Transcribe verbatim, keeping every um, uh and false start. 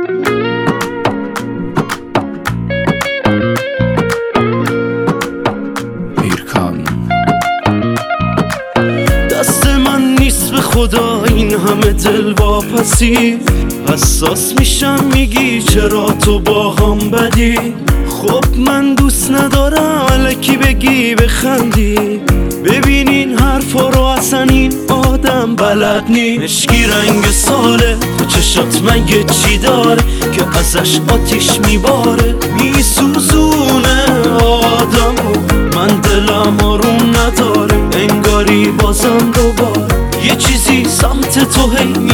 دست من نیست به خدا این همه دل واپسی، حساس میشم میگی چرا تو با هم بدی. خب من دوست ندارم الکی بگی بخندی، ببینین حرفا رو اصلا این آدم بلد نی. مشکی رنگ ساله تو چشات مگه چی داره که ازش آتیش میباره، میسوزونه آدمو. من دلم آروم نداره انگاری بازم دوباره یه چیزی سمت تو هی